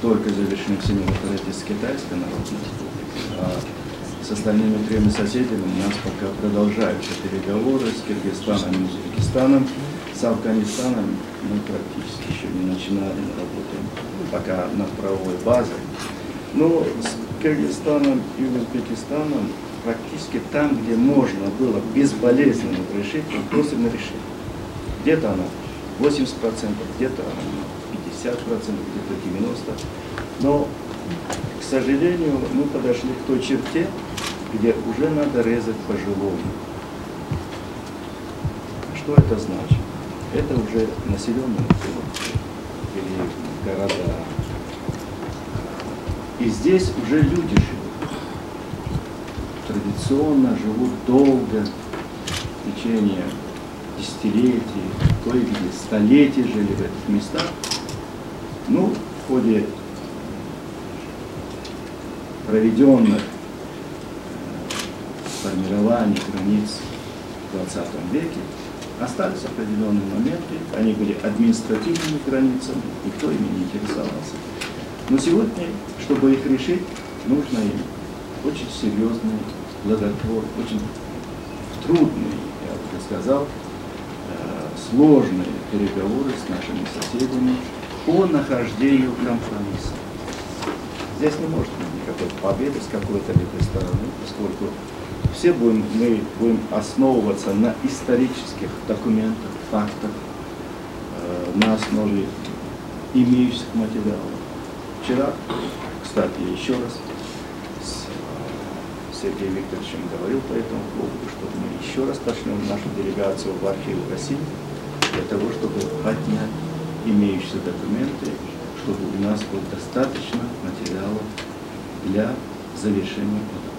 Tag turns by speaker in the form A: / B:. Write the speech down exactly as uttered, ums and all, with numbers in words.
A: только завершены всеми мероприятиями с Китайской Народной Республикой, а с остальными тремя соседями у нас пока продолжаются переговоры с Киргизстаном и Узбекистаном. С Афганистаном мы практически еще не начинали, работаем пока над правовой базой. Но с Киргизстаном и Узбекистаном практически там, где можно было безболезненно решить, вопросы мы решили. Где-то она восемьдесят процентов, где-то она пятьдесят процентов, где-то девяносто процентов. Но, к сожалению, мы подошли к той черте, где уже надо резать по-живому. Что это значит? Это уже населенные пункты или города. И здесь уже люди живут. Традиционно живут долго, в течение десятилетий, кое-где столетий жили в этих местах. Ну, в ходе проведенных формирований границ в двадцатом веке остались определенные моменты, они были административными границами, никто ими не интересовался. Но сегодня, чтобы их решить, нужно им очень серьезные, плодотворные, очень трудные, я бы сказал, сложные переговоры с нашими соседями по нахождению компромисса. Здесь не может быть никакой победы с какой-то либо стороны, поскольку все будем, мы будем основываться на исторических документах, фактах, э, на основе имеющихся материалов. Вчера, кстати, еще раз с Сергеем Викторовичем говорил по этому поводу, что мы еще раз пошлем нашу делегацию в архив России для того, чтобы поднять имеющиеся документы, чтобы у нас было достаточно материалов для завершения этого.